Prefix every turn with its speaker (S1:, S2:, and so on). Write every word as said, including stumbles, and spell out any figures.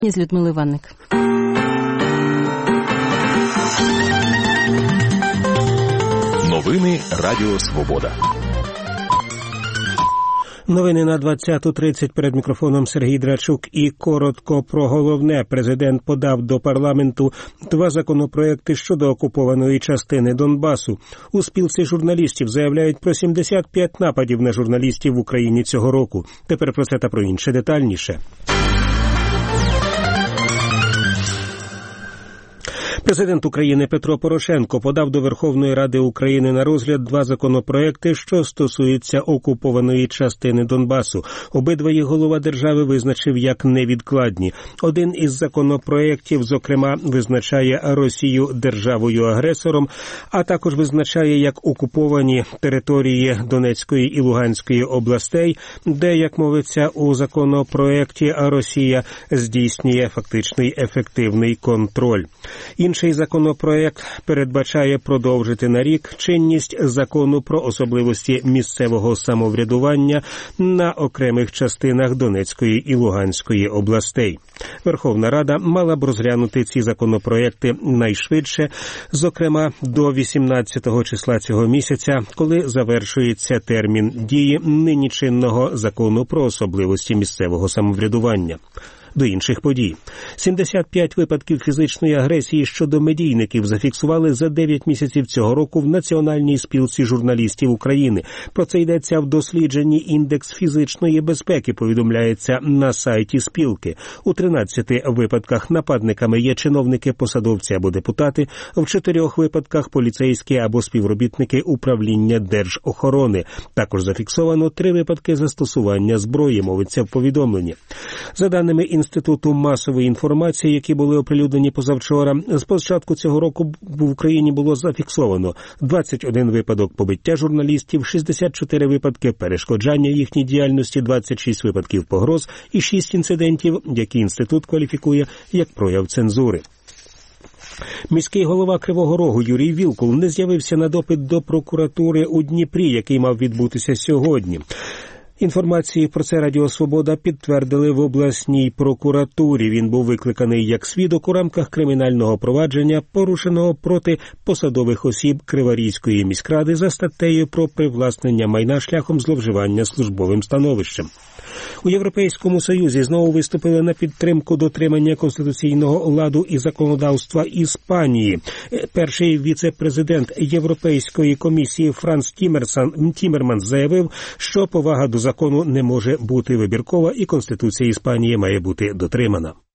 S1: З Людмилою Ванник.
S2: Новини Радіо Свобода.
S3: Новини на двадцяту тридцять, перед мікрофоном Сергій Драчук. І коротко про головне. Президент подав до парламенту два законопроекти щодо окупованої частини Донбасу. У спілці журналістів заявляють про сімдесят п'ять нападів на журналістів в Україні цього року. Тепер про це та про інше детальніше. Президент України Петро Порошенко подав до Верховної Ради України на розгляд два законопроекти, що стосуються окупованої частини Донбасу. Обидва їх голова держави визначив як невідкладні. Один із законопроєктів, зокрема, визначає Росію державою-агресором, а також визначає як окуповані території Донецької і Луганської областей, де, як мовиться у законопроєкті, Росія здійснює фактичний ефективний контроль. Інший законопроект передбачає продовжити на рік чинність закону про особливості місцевого самоврядування на окремих частинах Донецької і Луганської областей. Верховна Рада мала б розглянути ці законопроекти найшвидше, зокрема до вісімнадцятого числа цього місяця, коли завершується термін дії нині чинного закону про особливості місцевого самоврядування. До інших подій. сімдесят п'ять випадків фізичної агресії щодо медійників зафіксували за дев'ять місяців цього року в Національній спілці журналістів України. Про це йдеться в дослідженні «Індекс фізичної безпеки», повідомляється на сайті спілки. У тринадцяти випадках нападниками є чиновники, посадовці або депутати, в чотирьох випадках поліцейські або співробітники управління держохорони. Також зафіксовано три випадки застосування зброї, мовиться в повідомленні. За даними Інституту масової інформації, які були оприлюднені позавчора, з початку цього року в Україні було зафіксовано двадцять один випадок побиття журналістів, шістдесят чотири випадки перешкоджання їхній діяльності, двадцять шість випадків погроз і шість інцидентів, які інститут кваліфікує як прояв цензури. Міський голова Кривого Рогу Юрій Вілкул не з'явився на допит до прокуратури у Дніпрі, який мав відбутися сьогодні. Інформації про це Радіо Свобода підтвердили в обласній прокуратурі. Він був викликаний як свідок у рамках кримінального провадження, порушеного проти посадових осіб Криворізької міськради за статтею про привласнення майна шляхом зловживання службовим становищем. У Європейському Союзі знову виступили на підтримку дотримання конституційного ладу і законодавства Іспанії. Перший віце-президент Європейської комісії Франц Тіммерманс заявив, що повага до закону не може бути вибіркова і Конституція Іспанії має бути дотримана.